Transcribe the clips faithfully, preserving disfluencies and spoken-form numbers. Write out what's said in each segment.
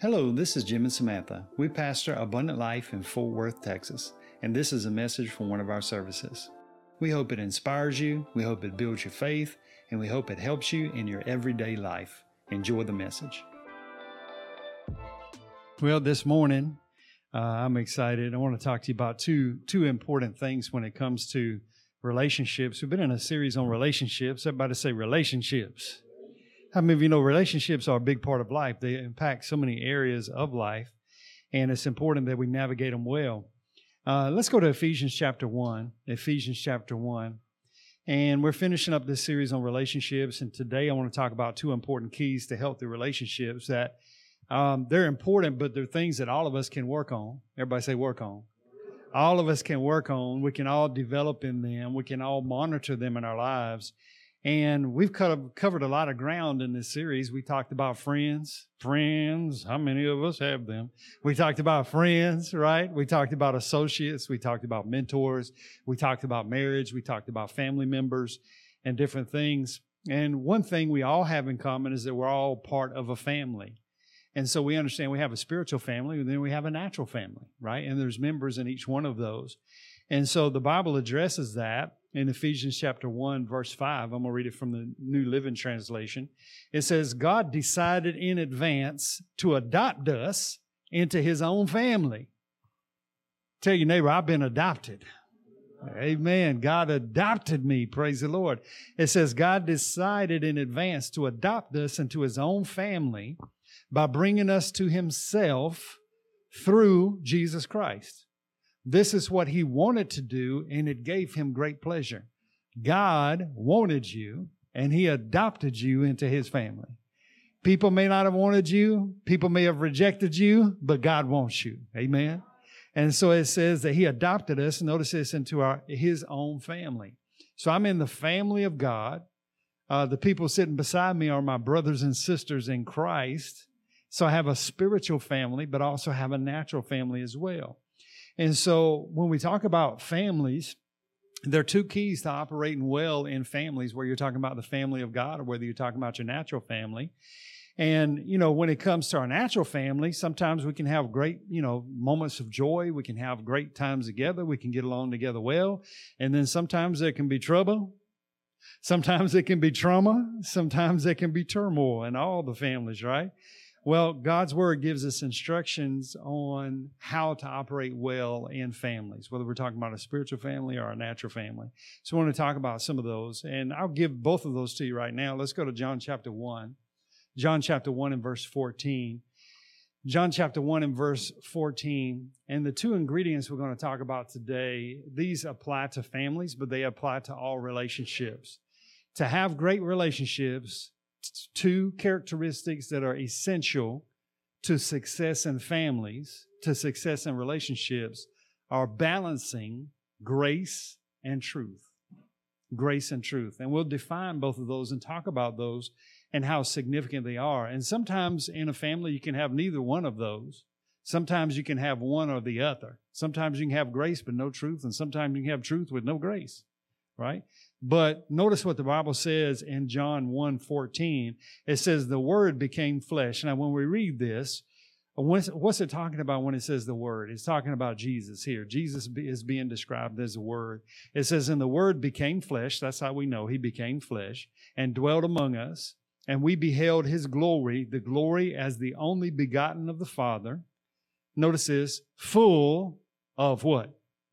Hello, this is Jim and Samantha. We pastor Abundant Life in Fort Worth, Texas, and this is a message from one of our services. We hope it inspires you, we hope it builds your faith, and we hope it helps you in your everyday life. Enjoy the message. Well, this morning, uh, I'm excited. I want to talk to you about two, two important things when it comes to relationships. We've been in a series on relationships. Everybody say relationships. How many of you know relationships are a big part of life? They impact so many areas of life, and it's important that we navigate them well. Uh, let's go to Ephesians chapter one. Ephesians chapter one. And we're finishing up this series on relationships, and today I want to talk about two important keys to healthy relationships that um, they're important, but they're things that all of us can work on. Everybody say work on. All of us can work on. We can all develop in them. We can all monitor them in our lives. And we've covered a lot of ground in this series. We talked about friends. Friends, how many of us have them? We talked about friends, right? We talked about associates. We talked about mentors. We talked about marriage. We talked about family members and different things. And one thing we all have in common is that we're all part of a family. And so we understand we have a spiritual family, and then we have a natural family, right? And there's members in each one of those. And so the Bible addresses that in Ephesians chapter one, verse five. I'm going to read it from the New Living Translation. It says, God decided in advance to adopt us into His own family. Tell your neighbor, I've been adopted. Amen. God adopted me. Praise the Lord. It says, God decided in advance to adopt us into His own family by bringing us to Himself through Jesus Christ. This is what He wanted to do, and it gave Him great pleasure. God wanted you, and He adopted you into His family. People may not have wanted you. People may have rejected you, but God wants you. Amen. And so it says that He adopted us, notice this, into our His own family. So I'm in the family of God. Uh, the people sitting beside me are my brothers and sisters in Christ. So I have a spiritual family, but also have a natural family as well. And so when we talk about families, there are two keys to operating well in families, where you're talking about the family of God or whether you're talking about your natural family. And, you know, when it comes to our natural family, sometimes we can have great, you know, moments of joy. We can have great times together. We can get along together well. And then sometimes there can be trouble. Sometimes it can be trauma. Sometimes there can be turmoil in all the families, right? Well, God's Word gives us instructions on how to operate well in families, whether we're talking about a spiritual family or a natural family. So I want to talk about some of those, and I'll give both of those to you right now. Let's go to John chapter one. John chapter one and verse fourteen. John chapter one and verse fourteen. And the two ingredients we're going to talk about today, these apply to families, but they apply to all relationships. To have great relationships, two characteristics that are essential to success in families, to success in relationships, are balancing grace and truth. Grace and truth. And we'll define both of those and talk about those and how significant they are. And sometimes in a family, you can have neither one of those. Sometimes you can have one or the other. Sometimes you can have grace but no truth, and sometimes you can have truth with no grace, right? But notice what the Bible says in John one fourteen. It says, the Word became flesh. Now, when we read this, what's it talking about when it says the Word? It's talking about Jesus here. Jesus is being described as the Word. It says, and the Word became flesh. That's how we know He became flesh, and dwelt among us. And we beheld His glory, the glory as the only begotten of the Father. Notice this, full of what?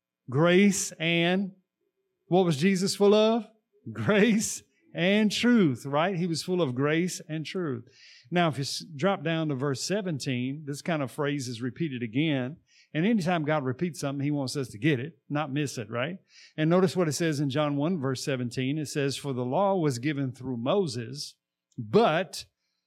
Grace and what was Jesus full of? Grace and truth, right? He was full of grace and truth. Now, if you drop down to verse seventeen, this kind of phrase is repeated again. And anytime God repeats something, He wants us to get it, not miss it, right? And notice what it says in John one, verse seventeen. It says, for the law was given through Moses, but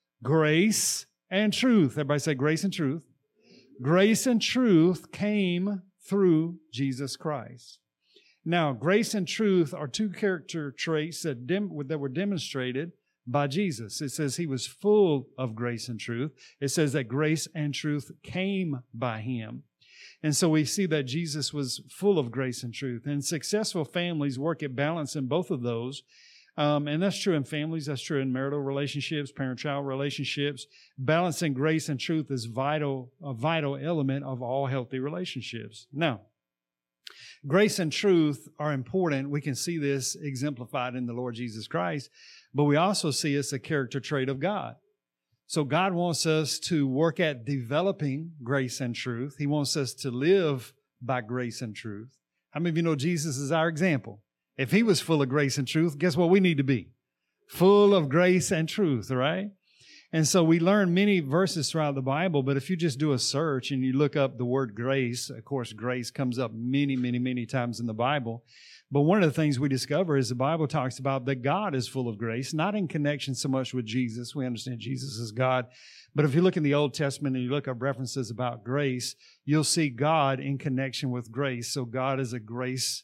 grace and truth. Everybody say grace and truth. Grace and truth came through Jesus Christ. Now, grace and truth are two character traits that, dem- that were demonstrated by Jesus. It says He was full of grace and truth. It says that grace and truth came by Him. And so we see that Jesus was full of grace and truth. And successful families work at balance in both of those Um, and that's true in families. That's true in marital relationships, parent-child relationships. Balancing grace and truth is vital, a vital element of all healthy relationships. Now, grace and truth are important. We can see this exemplified in the Lord Jesus Christ, but we also see it's a character trait of God. So God wants us to work at developing grace and truth. He wants us to live by grace and truth. How many of you know Jesus is our example? If he was full of grace and truth, guess what we need to be? Full of grace and truth, right? And so we learn many verses throughout the Bible, but if you just do a search and you look up the word grace, of course, grace comes up many, many, many times in the Bible. But one of the things we discover is the Bible talks about that God is full of grace, not in connection so much with Jesus. We understand Jesus is God. But if you look in the Old Testament and you look up references about grace, you'll see God in connection with grace. So God is a grace.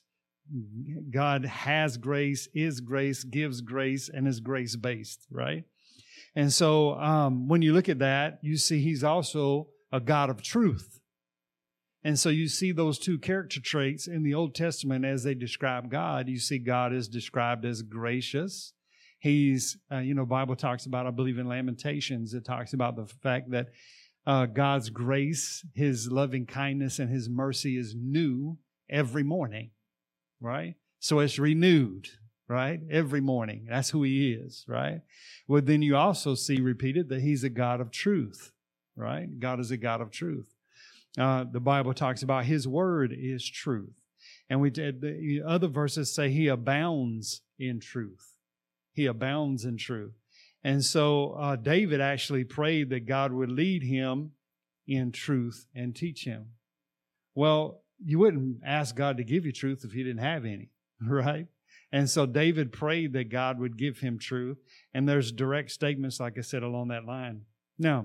God has grace, is grace, gives grace, and is grace-based, right? And so um, when you look at that, you see he's also a God of truth. And so you see those two character traits in the Old Testament as they describe God. You see God is described as gracious. He's, uh, you know, Bible talks about, I believe in Lamentations, it talks about the fact that uh, God's grace, his loving kindness, and his mercy is new every morning, right? So it's renewed, right? Every morning. That's who he is, right? Well, then you also see repeated that he's a God of truth, right? God is a God of truth. Uh, the Bible talks about his word is truth. And we did, the other verses say he abounds in truth. He abounds in truth. And so uh, David actually prayed that God would lead him in truth and teach him. Well, you wouldn't ask God to give you truth if he didn't have any, right? And so David prayed that God would give him truth. And there's direct statements, like I said, along that line. Now,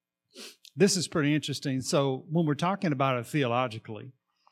this is pretty interesting. So when we're talking about it theologically,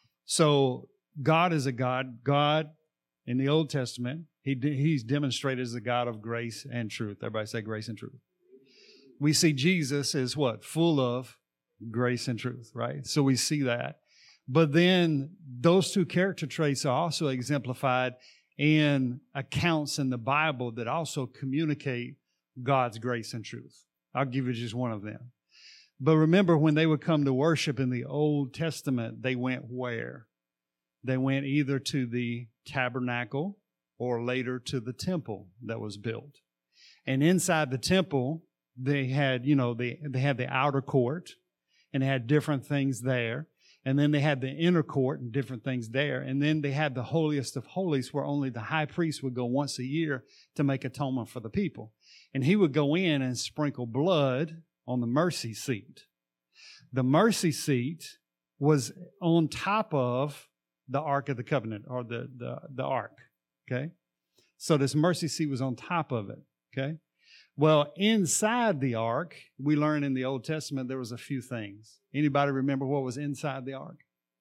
so God is a God. God in the Old Testament, he, he's demonstrated as a God of grace and truth. Everybody say grace and truth. We see Jesus as what? Full of grace and truth, right? So we see that. But then those two character traits are also exemplified in accounts in the Bible that also communicate God's grace and truth. I'll give you just one of them. But remember, when they would come to worship in the Old Testament, they went where? They went either to the tabernacle or later to the temple that was built. And inside the temple, they had, you know, they, they had the outer court, and they had different things there. And then they had the inner court and different things there. And then they had the holiest of holies, where only the high priest would go once a year to make atonement for the people. And he would go in and sprinkle blood on the mercy seat. The mercy seat was on top of the Ark of the Covenant, or the, the, the Ark, okay? So this mercy seat was on top of it, okay? Well, inside the Ark, we learn in the Old Testament there was a few things. Anybody remember what was inside the Ark?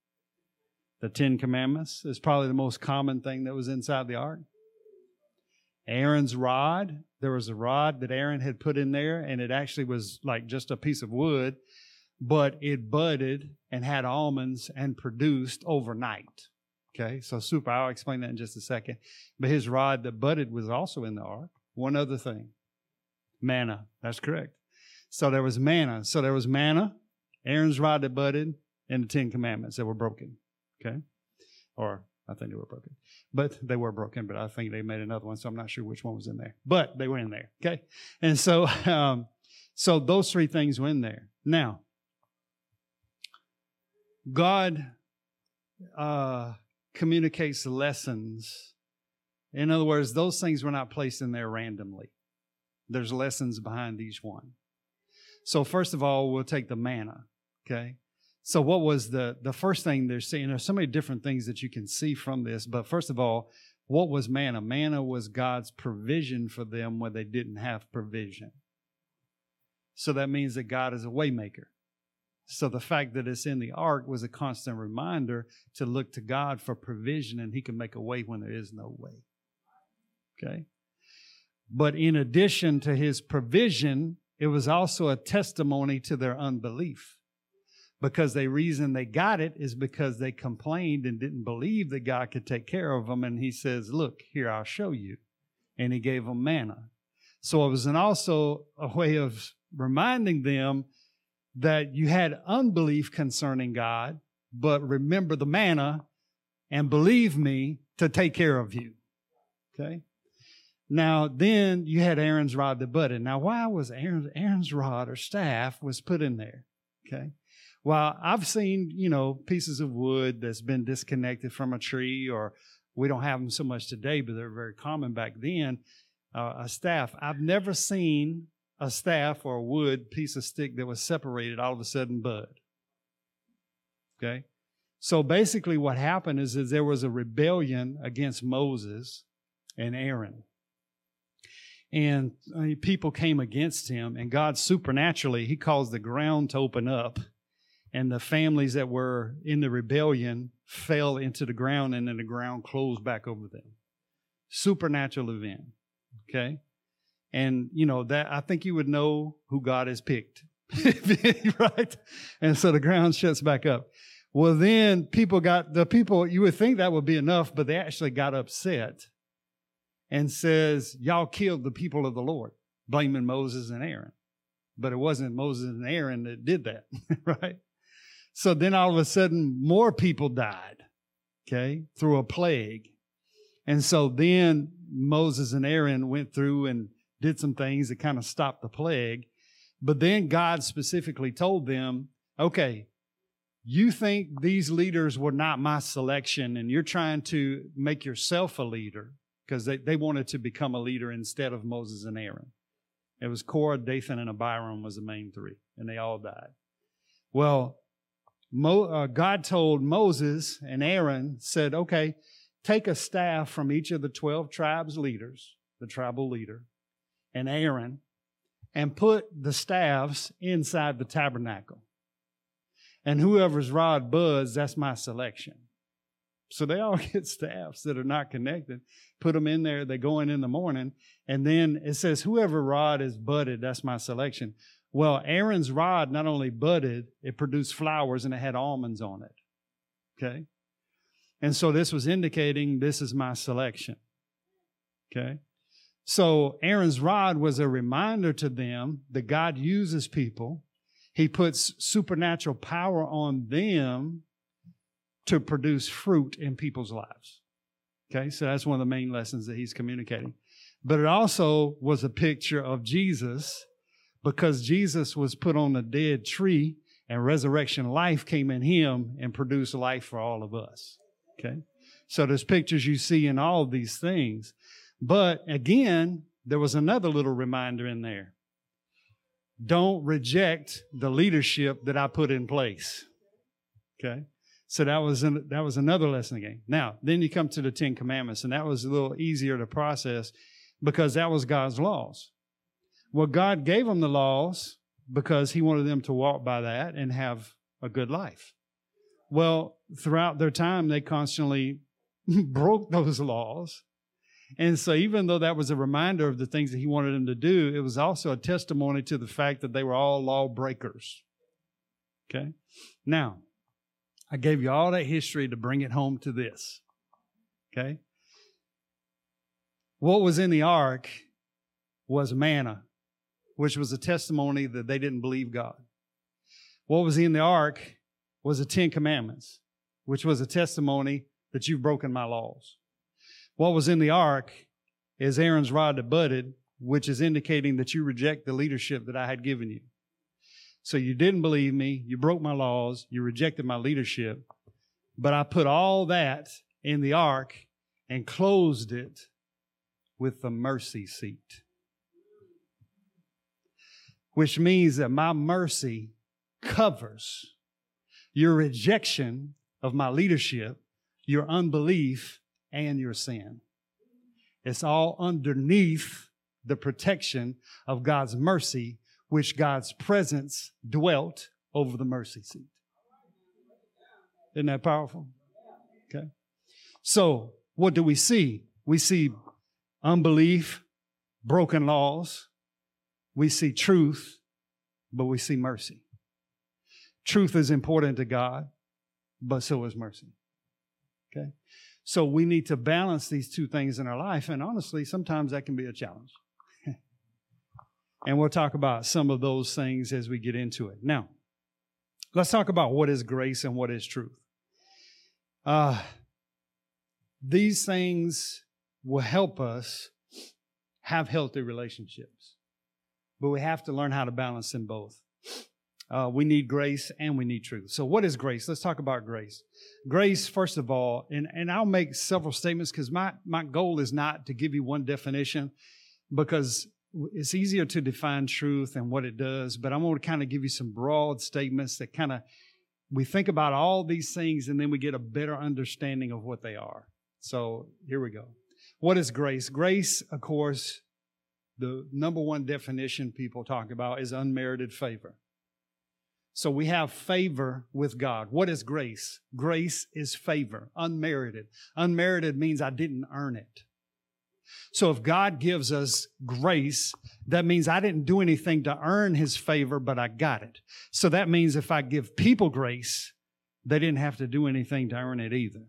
The Ten Commandments is probably the most common thing that was inside the Ark. Aaron's rod. There was a rod that Aaron had put in there, and it actually was like just a piece of wood, but it budded and had almonds and produced overnight. Okay, so super. I'll explain that in just a second. But his rod that budded was also in the Ark. One other thing. Manna. That's correct. So there was manna. So there was manna, Aaron's rod that budded, and the Ten Commandments that were broken. Okay? Or I think they were broken. But they were broken, but I think they made another one, so I'm not sure which one was in there. But they were in there. Okay? And so, um, so those three things were in there. Now, God uh, communicates lessons. In other words, those things were not placed in there randomly. There's lessons behind each one. So first of all, we'll take the manna, okay? So what was the, the first thing they're seeing? There's so many different things that you can see from this, but first of all, what was manna? Manna was God's provision for them where they didn't have provision. So that means that God is a way maker. So the fact that it's in the Ark was a constant reminder to look to God for provision, and he can make a way when there is no way. Okay? But in addition to his provision, it was also a testimony to their unbelief. Because the reason they got it is because they complained and didn't believe that God could take care of them. And he says, look, here, I'll show you. and he gave them manna. So it was an also a way of reminding them that you had unbelief concerning God, but remember the manna and believe me to take care of you. Okay? Now, then you had Aaron's rod that budded. Now, why was Aaron's, Aaron's rod or staff was put in there? Okay? Well, I've seen, you know, pieces of wood that's been disconnected from a tree, or we don't have them so much today, but they're very common back then, uh, a staff. I've never seen a staff or a wood piece of stick that was separated all of a sudden bud. Okay? So basically what happened is, is there was a rebellion against Moses and Aaron. And uh, people came against him, and God supernaturally, he caused the ground to open up, and the families that were in the rebellion fell into the ground, and then the ground closed back over them. Supernatural event. Okay? And, you know, that I think you would know who God has picked. Right? And so the ground shuts back up. Well, then people got, the people, you would think that would be enough, but they actually got upset and says, y'all killed the people of the Lord, blaming Moses and Aaron. But it wasn't Moses and Aaron that did that, right? So then all of a sudden, more people died, okay, through a plague. And so then Moses and Aaron went through and did some things that kind of stopped the plague. But then God specifically told them, okay, you think these leaders were not my selection, and you're trying to make yourself a leader, because they, they wanted to become a leader instead of Moses and Aaron. It was Korah, Dathan, and Abiram was the main three, and they all died. Well, Mo, uh, God told Moses and Aaron, said, okay, take a staff from each of the twelve tribes leaders, the tribal leader, and Aaron, and put the staffs inside the tabernacle. And whoever's rod buds, that's my selection. So they all get staffs that are not connected, put them in there, they go in in the morning, and then it says, whoever rod is budded, that's my selection. Well, Aaron's rod not only budded, it produced flowers and it had almonds on it. Okay? And so this was indicating this is my selection. Okay? So Aaron's rod was a reminder to them that God uses people. He puts supernatural power on them to produce fruit in people's lives. Okay, so that's one of the main lessons that he's communicating. But it also was a picture of Jesus, because Jesus was put on a dead tree and resurrection life came in him and produced life for all of us. Okay, so there's pictures you see in all of these things. But again, there was another little reminder in there. Don't reject the leadership that I put in place. Okay. So that was an, that was another lesson again. Now, then you come to the Ten Commandments, and that was a little easier to process because that was God's laws. Well, God gave them the laws because he wanted them to walk by that and have a good life. Well, throughout their time, they constantly broke those laws. And so even though that was a reminder of the things that he wanted them to do, it was also a testimony to the fact that they were all lawbreakers. Okay? Now, I gave you all that history to bring it home to this. Okay? What was in the ark was manna, which was a testimony that they didn't believe God. What was in the ark was the Ten Commandments, which was a testimony that you've broken my laws. What was in the ark is Aaron's rod that budded, which is indicating that you reject the leadership that I had given you. So you didn't believe me, you broke my laws, you rejected my leadership, but I put all that in the ark and closed it with the mercy seat. Which means that my mercy covers your rejection of my leadership, your unbelief, and your sin. It's all underneath the protection of God's mercy, which God's presence dwelt over the mercy seat. Isn't that powerful? Okay. So what do we see? We see unbelief, broken laws. We see truth, but we see mercy. Truth is important to God, but so is mercy. Okay. So we need to balance these two things in our life. And honestly, sometimes that can be a challenge. And we'll talk about some of those things as we get into it. Now, let's talk about what is grace and what is truth. Uh, these things will help us have healthy relationships. But we have to learn how to balance them both. Uh, we need grace and we need truth. So what is grace? Let's talk about grace. Grace, first of all, and, and I'll make several statements because my, my goal is not to give you one definition, because it's easier to define truth and what it does, but I'm going to kind of give you some broad statements that kind of, we think about all these things and then we get a better understanding of what they are. So here we go. What is grace? Grace, of course, the number one definition people talk about is unmerited favor. So we have favor with God. What is grace? Grace is favor, unmerited. Unmerited means I didn't earn it. So if God gives us grace, that means I didn't do anything to earn His favor, but I got it. So that means if I give people grace, they didn't have to do anything to earn it either.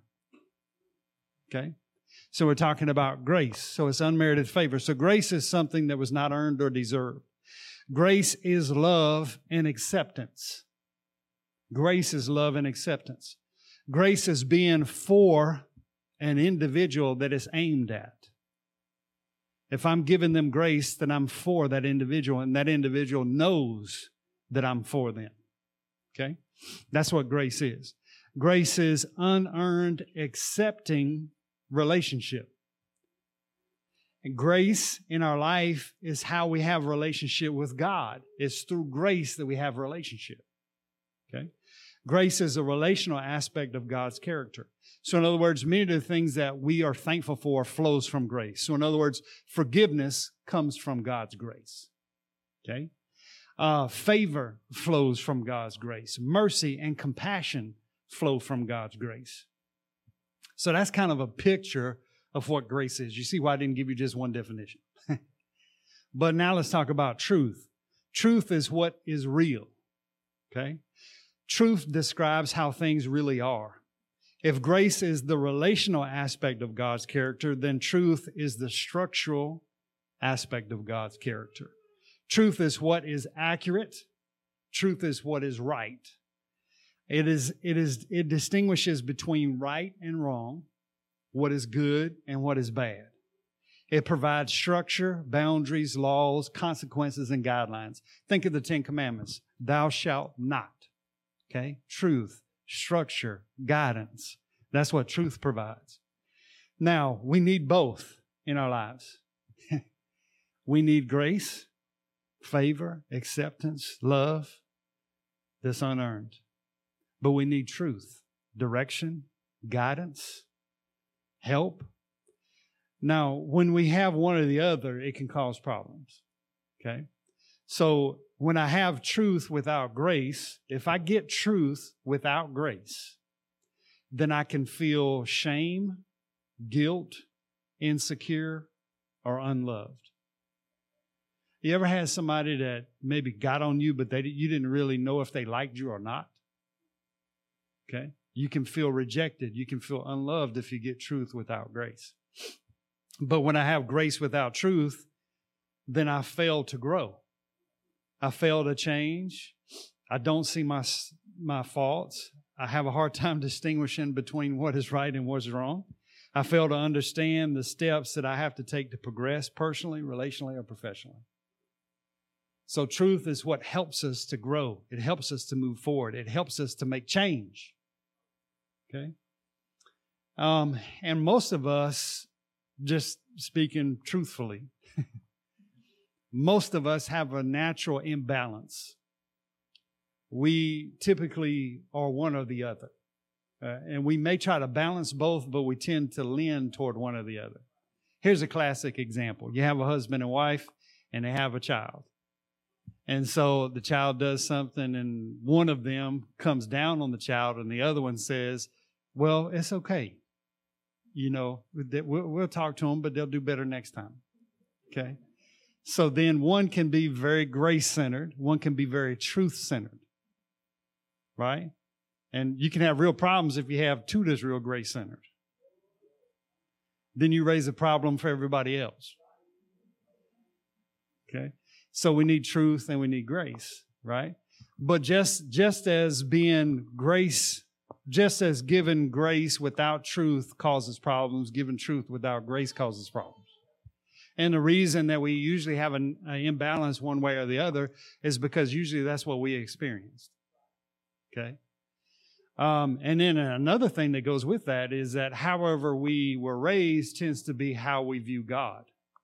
Okay? So we're talking about grace. So it's unmerited favor. So grace is something that was not earned or deserved. Grace is love and acceptance. Grace is love and acceptance. Grace is being for an individual that is aimed at. If I'm giving them grace, then I'm for that individual, and that individual knows that I'm for them. Okay? That's what grace is. Grace is unearned, accepting relationship. And grace in our life is how we have a relationship with God. It's through grace that we have a relationship. Okay? Grace is a relational aspect of God's character. So in other words, many of the things that we are thankful for flows from grace. So in other words, forgiveness comes from God's grace. Okay? Uh, favor flows from God's grace. Mercy and compassion flow from God's grace. So that's kind of a picture of what grace is. You see why I didn't give you just one definition. But now let's talk about truth. Truth is what is real. Okay? Truth describes how things really are. If grace is the relational aspect of God's character, then truth is the structural aspect of God's character. Truth is what is accurate. Truth is what is right. It is, it is, it distinguishes between right and wrong, what is good and what is bad. It provides structure, boundaries, laws, consequences, and guidelines. Think of the Ten Commandments. Thou shalt not. Okay? Truth, structure, guidance. That's what truth provides. Now, we need both in our lives. We need grace, favor, acceptance, love that's unearned. But we need truth, direction, guidance, help. Now, when we have one or the other, it can cause problems. Okay? So when I have truth without grace, if I get truth without grace, then I can feel shame, guilt, insecure, or unloved. You ever had somebody that maybe got on you, but they you didn't really know if they liked you or not? Okay? You can feel rejected. You can feel unloved if you get truth without grace. But when I have grace without truth, then I fail to grow. I fail to change. I don't see my, my faults. I have a hard time distinguishing between what is right and what's wrong. I fail to understand the steps that I have to take to progress personally, relationally, or professionally. So truth is what helps us to grow. It helps us to move forward. It helps us to make change. Okay? Um, and most of us, just speaking truthfully, most of us have a natural imbalance. We typically are one or the other. Uh, and we may try to balance both, but we tend to lean toward one or the other. Here's a classic example. You have a husband and wife, and they have a child. And so the child does something, and one of them comes down on the child, and the other one says, well, it's okay. You know, we'll, we'll talk to them, but they'll do better next time. Okay? So then one can be very grace-centered. One can be very truth-centered. Right? And you can have real problems if you have two that's real grace-centered. then you raise a problem for everybody else. Okay? So we need truth and we need grace, right? But just, just as being grace, just as giving grace without truth causes problems, giving truth without grace causes problems. And the reason that we usually have an, an imbalance one way or the other is because usually that's what we experienced. Okay? Um, and then another thing that goes with that is that however we were raised tends to be how we view God.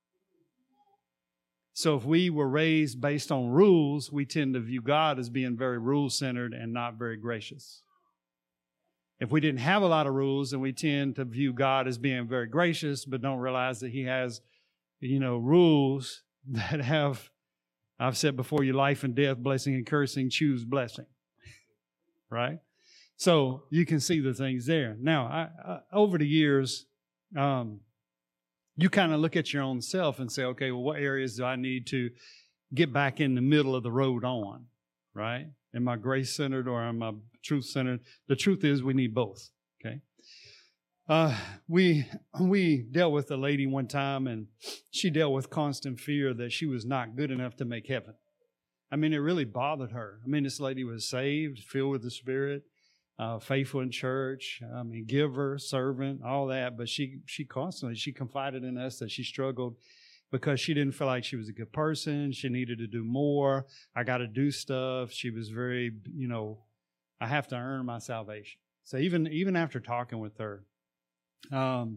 So if we were raised based on rules, we tend to view God as being very rule-centered and not very gracious. If we didn't have a lot of rules, then we tend to view God as being very gracious, but don't realize that He has, you know, rules that have, I've said before, you life and death, blessing and cursing, choose blessing. Right? So you can see the things there. Now, I, I, over the years, um, you kind of look at your own self and say, okay, well, what areas do I need to get back in the middle of the road on? Right? Am I grace-centered or am I truth-centered? The truth is we need both. Okay? Uh, we we dealt with a lady one time, and she dealt with constant fear that she was not good enough to make heaven. I mean, it really bothered her. I mean, this lady was saved, filled with the Spirit, uh, faithful in church, I mean, giver, servant, all that. But she she constantly, she confided in us that she struggled because she didn't feel like she was a good person. She needed to do more. I got to do stuff. She was very, you know, I have to earn my salvation. So even even after talking with her, Um,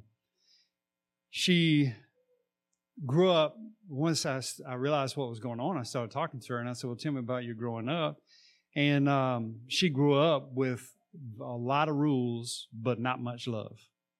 she grew up, once I, I realized what was going on, I started talking to her, and I said, well, tell me about you growing up. And um, she grew up with a lot of rules, but not much love.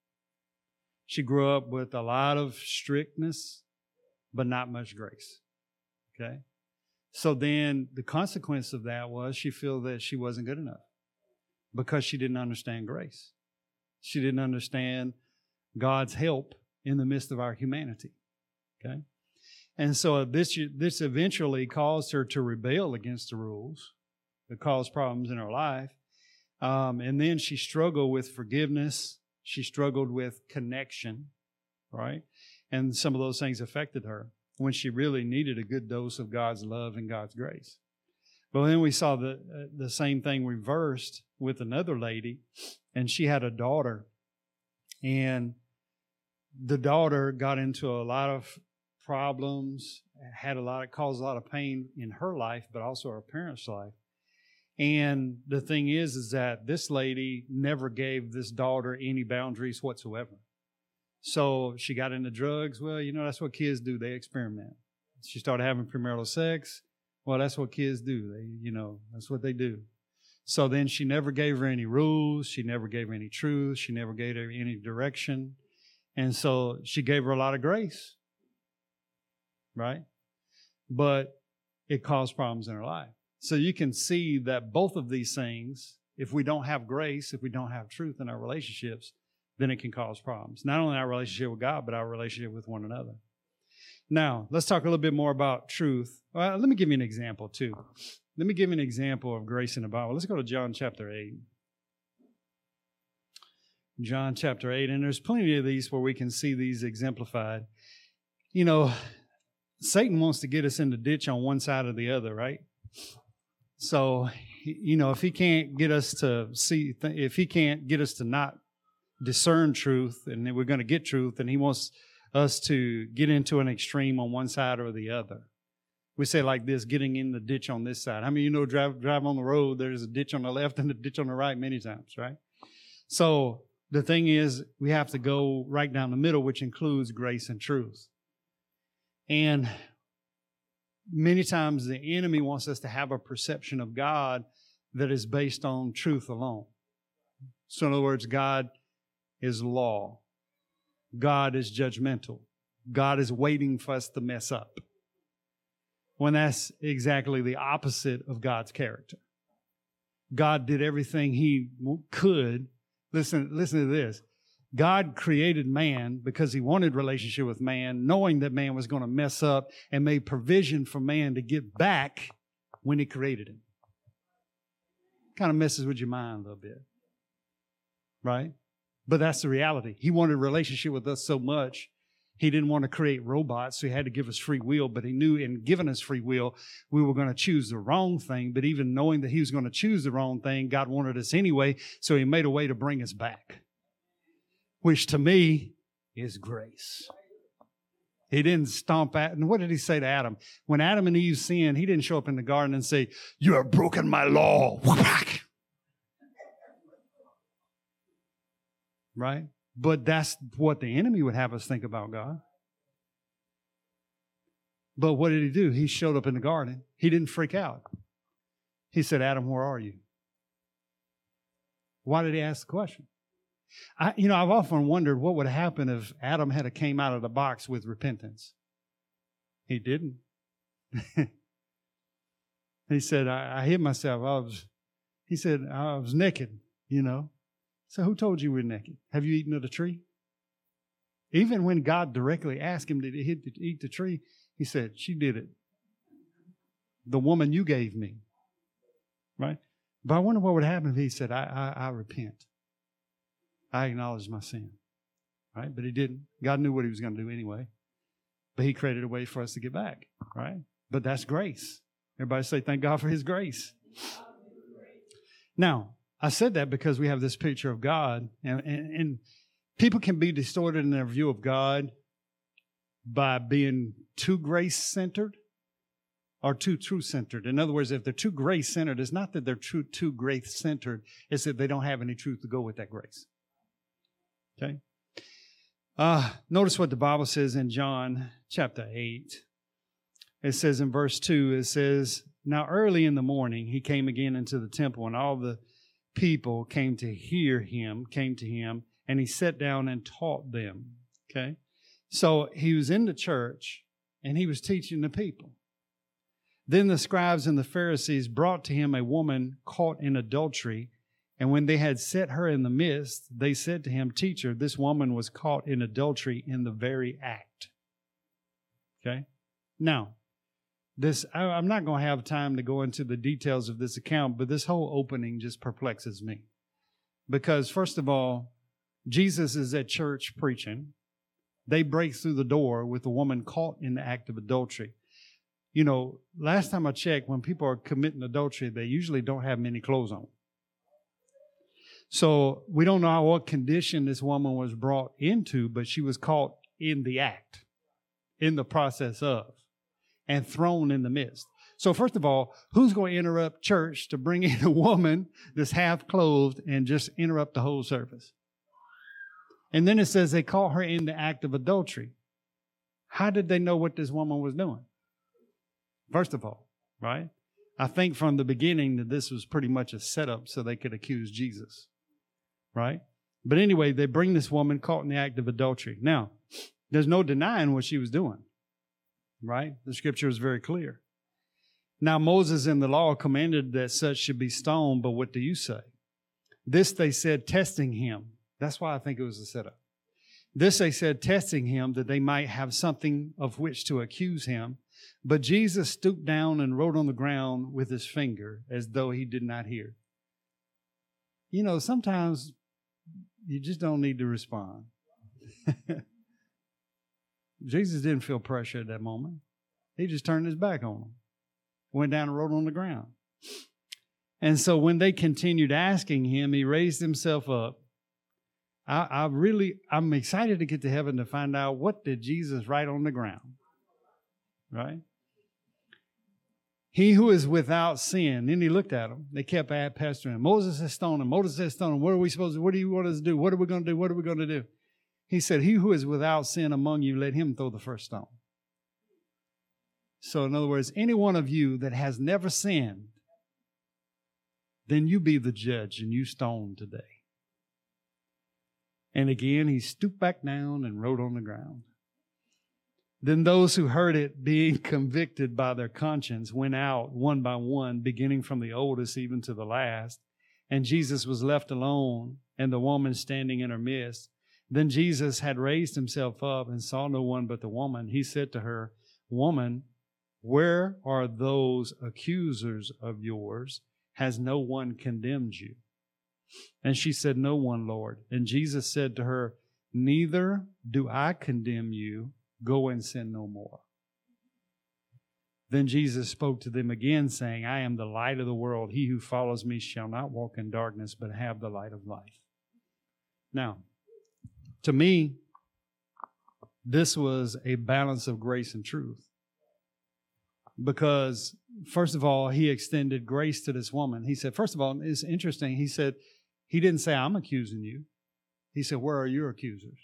She grew up with a lot of strictness, but not much grace. Okay? So then the consequence of that was she felt that she wasn't good enough because she didn't understand grace. She didn't understand God's help in the midst of our humanity. Okay? And so this this eventually caused her to rebel against the rules. It caused problems in her life. Um, and then she struggled with forgiveness. She struggled with connection, right? And some of those things affected her when she really needed a good dose of God's love and God's grace. But then we saw the uh, the same thing reversed with another lady, and she had a daughter, and the daughter got into a lot of problems, had a lot of caused a lot of pain in her life, but also her parents' life. And the thing is, is that this lady never gave this daughter any boundaries whatsoever. So she got into drugs. Well, you know, that's what kids do. They experiment. She started having premarital sex. Well, that's what kids do. They, you know, that's what they do. So then she never gave her any rules. She never gave her any truth. She never gave her any direction. And so she gave her a lot of grace, right? But it caused problems in her life. So you can see that both of these things, if we don't have grace, if we don't have truth in our relationships, then it can cause problems. Not only our relationship with God, but our relationship with one another. Now, let's talk a little bit more about truth. Well, let me give you an example, too. Let me give you an example of grace in the Bible. Let's go to John chapter eight. John chapter eight, and there's plenty of these where we can see these exemplified. You know, Satan wants to get us in the ditch on one side or the other, right? So, you know, if he can't get us to see, if he can't get us to not discern truth, and then we're going to get truth, and he wants us to get into an extreme on one side or the other. We say like this, getting in the ditch on this side. How many of you know drive, drive on the road, there's a ditch on the left and a ditch on the right many times, right? So the thing is, we have to go right down the middle, which includes grace and truth. And many times the enemy wants us to have a perception of God that is based on truth alone. So in other words, God is law. God is judgmental. God is waiting for us to mess up. When that's exactly the opposite of God's character. God did everything He could. Listen, listen to this. God created man because He wanted relationship with man, knowing that man was going to mess up, and made provision for man to get back when He created him. Kind of messes with your mind a little bit. Right? But that's the reality. He wanted a relationship with us so much. He didn't want to create robots, so he had to give us free will. But he knew in giving us free will, we were going to choose the wrong thing. But even knowing that he was going to choose the wrong thing, God wanted us anyway, so he made a way to bring us back, which to me is grace. He didn't stomp at, and what did he say to Adam? When Adam and Eve sinned, he didn't show up in the garden and say, "You have broken my law." Right? But that's what the enemy would have us think about God. But what did he do? He showed up in the garden. He didn't freak out. He said, "Adam, where are you?" Why did he ask the question? I, you know, I've often wondered what would happen if Adam had came out of the box with repentance. He didn't. He said, I, I hid myself. I was, he said, I was naked, you know. So who told you we're naked? Have you eaten of the tree? Even when God directly asked him to eat the tree, he said, she did it. The woman you gave me. Right? But I wonder what would happen if he said, I, I, I repent. I acknowledge my sin. Right? But he didn't. God knew what he was going to do anyway. But he created a way for us to get back. Right? But that's grace. Everybody say, thank God for his grace. Now, I said that because we have this picture of God, and, and, and people can be distorted in their view of God by being too grace-centered or too truth-centered. In other words, if they're too grace-centered, it's not that they're too, too grace-centered, it's that they don't have any truth to go with that grace. Okay? Uh, notice what the Bible says in John chapter eight. It says in verse two, it says, now early in the morning he came again into the temple, and all the people came to hear him, came to him, and he sat down and taught them. Okay? So he was in the church, and he was teaching the people. Then the scribes and the Pharisees brought to him a woman caught in adultery, and when they had set her in the midst, they said to him, Teacher, this woman was caught in adultery in the very act. Okay? Now, This I, I'm not going to have time to go into the details of this account, but this whole opening just perplexes me. Because, first of all, Jesus is at church preaching. They break through the door with a woman caught in the act of adultery. You know, last time I checked, when people are committing adultery, they usually don't have many clothes on. So we don't know what condition this woman was brought into, but she was caught in the act, in the process of, and thrown in the midst. So first of all, who's going to interrupt church to bring in a woman that's half clothed and just interrupt the whole service? And then it says they caught her in the act of adultery. How did they know what this woman was doing? First of all, right? I think from the beginning that this was pretty much a setup so they could accuse Jesus, right? But anyway, they bring this woman caught in the act of adultery. Now, there's no denying what she was doing. Right? The scripture is very clear. Now, Moses in the law commanded that such should be stoned, but what do you say? This they said, testing him. That's why I think it was a setup. This they said, testing him, that they might have something of which to accuse him. But Jesus stooped down and wrote on the ground with his finger, as though he did not hear. You know, sometimes you just don't need to respond. Jesus didn't feel pressure at that moment. He just turned his back on them. Went down and wrote on the ground. And so when they continued asking him, he raised himself up. I, I really, I'm excited to get to heaven to find out, what did Jesus write on the ground? Right? He who is without sin. Then he looked at them. They kept pestering him. Moses has stoned him. Moses has stoned him. What are we supposed to do? What do you want us to do? What are we going to do? What are we going to do? He said, he who is without sin among you, let him throw the first stone. So in other words, any one of you that has never sinned, then you be the judge and you stone today. And again, he stooped back down and wrote on the ground. Then those who heard it, being convicted by their conscience, went out one by one, beginning from the oldest even to the last. And Jesus was left alone, and the woman standing in her midst. Then Jesus had raised himself up and saw no one but the woman. He said to her, Woman, where are those accusers of yours? Has no one condemned you? And she said, no one, Lord. And Jesus said to her, neither do I condemn you. Go and sin no more. Then Jesus spoke to them again, saying, I am the light of the world. He who follows me shall not walk in darkness, but have the light of life. Now, to me, this was a balance of grace and truth. Because, first of all, he extended grace to this woman. He said, first of all, it's interesting. He said, he didn't say, I'm accusing you. He said, where are your accusers?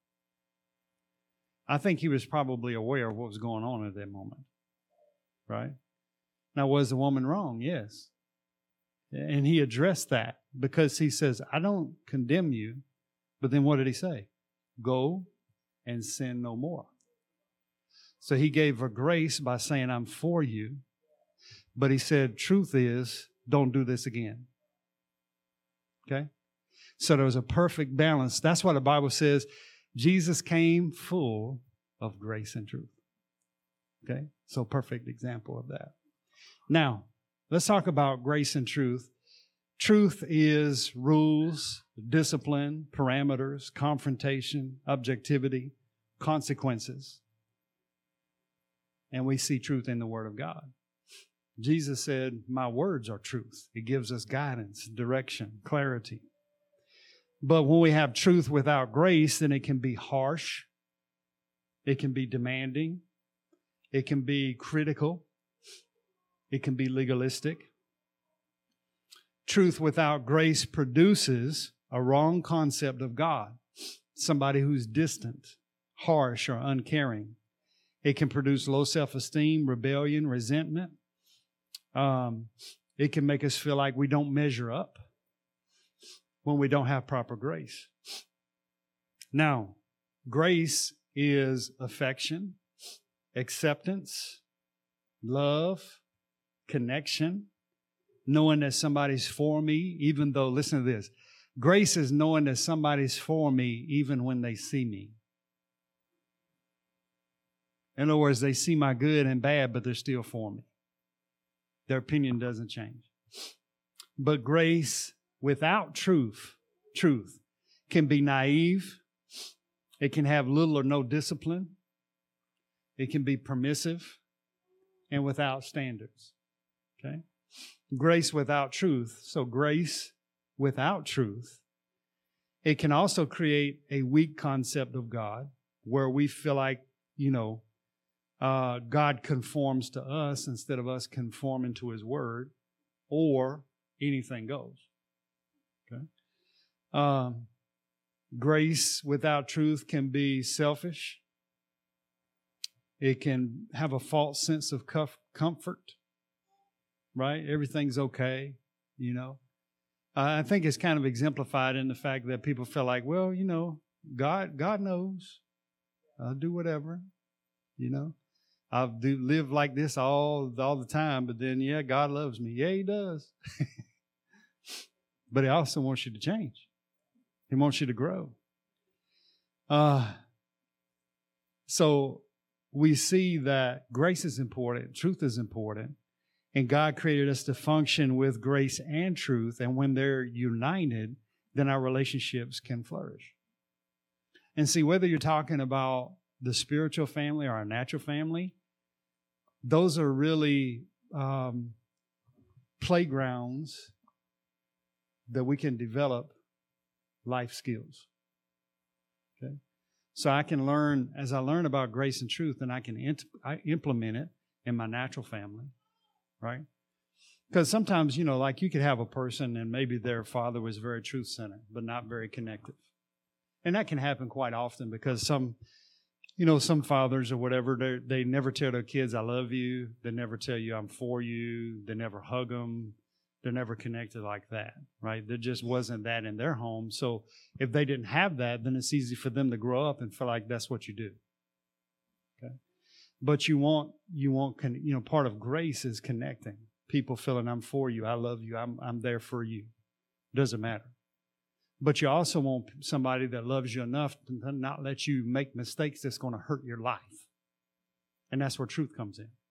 I think he was probably aware of what was going on at that moment. Right? Now, was the woman wrong? Yes. And he addressed that because he says, I don't condemn you. But then what did he say? Go and sin no more. So he gave her grace by saying, I'm for you. But he said, truth is, don't do this again. Okay? So there was a perfect balance. That's why the Bible says Jesus came full of grace and truth. Okay? So perfect example of that. Now, let's talk about grace and truth. Truth is rules, discipline, parameters, confrontation, objectivity, consequences. And we see truth in the Word of God. Jesus said, my words are truth. It gives us guidance, direction, clarity. But when we have truth without grace, then it can be harsh. It can be demanding. It can be critical. It can be legalistic. Truth without grace produces a wrong concept of God. Somebody who's distant, harsh, or uncaring. It can produce low self-esteem, rebellion, resentment. Um, it can make us feel like we don't measure up when we don't have proper grace. Now, grace is affection, acceptance, love, connection, knowing that somebody's for me, even though, listen to this, grace is knowing that somebody's for me even when they see me. In other words, they see my good and bad, but they're still for me. Their opinion doesn't change. But grace without truth, truth, can be naive. It can have little or no discipline. It can be permissive and without standards. Okay? Grace without truth. So grace without truth. It can also create a weak concept of God where we feel like, you know, uh, God conforms to us instead of us conforming to His Word, or anything goes. Okay? Um, grace without truth can be selfish. It can have a false sense of comfort, right? Everything's okay, you know. Uh, I think it's kind of exemplified in the fact that people feel like, well, you know, God, God knows. I'll do whatever, you know. I'll do live like this all all the time, but then, yeah, God loves me. Yeah, He does. But He also wants you to change. He wants you to grow. Uh, so we see that grace is important, truth is important, and God created us to function with grace and truth, and when they're united, then our relationships can flourish. And see, whether you're talking about the spiritual family or our natural family, those are really um, playgrounds that we can develop life skills. Okay? So I can learn, as I learn about grace and truth, and I can int- I implement it in my natural family, right? Because sometimes, you know, like you could have a person and maybe their father was very truth-centered, but not very connective. And that can happen quite often because some, you know, some fathers or whatever, they never tell their kids, I love you. They never tell you I'm for you. They never hug them. They're never connected like that, right? There just wasn't that in their home. So if they didn't have that, then it's easy for them to grow up and feel like that's what you do. Okay? But you want, you want, you know, part of grace is connecting. People feeling I'm for you, I love you, I'm I'm there for you. Doesn't matter. But you also want somebody that loves you enough to not let you make mistakes that's going to hurt your life. And that's where truth comes in.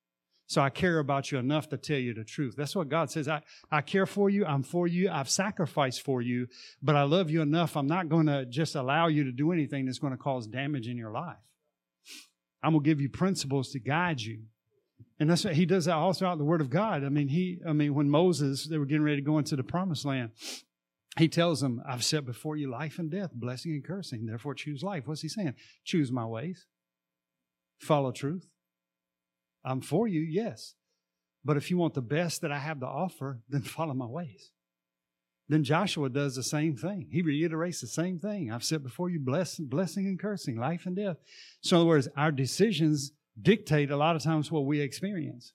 So I care about you enough to tell you the truth. That's what God says. I, I care for you. I'm for you. I've sacrificed for you, but I love you enough. I'm not going to just allow you to do anything that's going to cause damage in your life. I'm going to give you principles to guide you. And that's what he does that all throughout the Word of God. I mean, he, I mean, when Moses, they were getting ready to go into the promised land, he tells them, I've set before you life and death, blessing and cursing. Therefore choose life. What's he saying? Choose my ways. Follow truth. I'm for you, yes. But if you want the best that I have to offer, then follow my ways. Then Joshua does the same thing. He reiterates the same thing. I've set before you bless, blessing and cursing, life and death. So in other words, our decisions dictate a lot of times what we experience.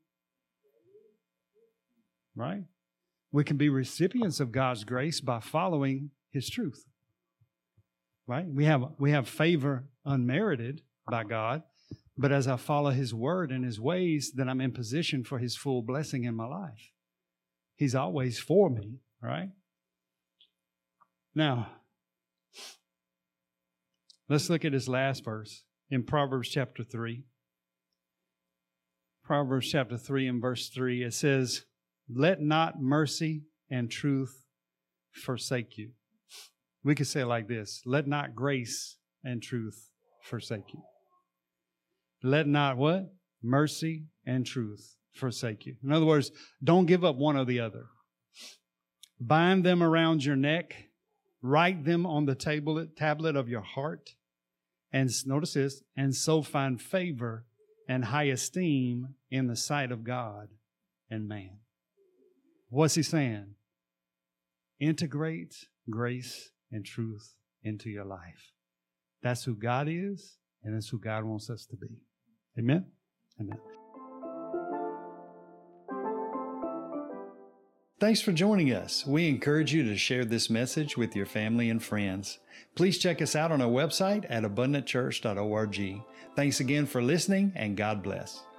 Right? We can be recipients of God's grace by following His truth. Right? We have, we have favor unmerited by God. But as I follow His word and His ways, then I'm in position for His full blessing in my life. He's always for me, right? Now, let's look at this last verse in Proverbs chapter three. Proverbs chapter three and verse three, it says, let not mercy and truth forsake you. We could say it like this, let not grace and truth forsake you. Let not what? Mercy and truth forsake you. In other words, don't give up one or the other. Bind them around your neck. Write them on the tablet, tablet of your heart. And notice this, and so find favor and high esteem in the sight of God and man. What's he saying? Integrate grace and truth into your life. That's who God is, and that's who God wants us to be. Amen? Amen. Thanks for joining us. We encourage you to share this message with your family and friends. Please check us out on our website at abundant church dot org. Thanks again for listening, and God bless.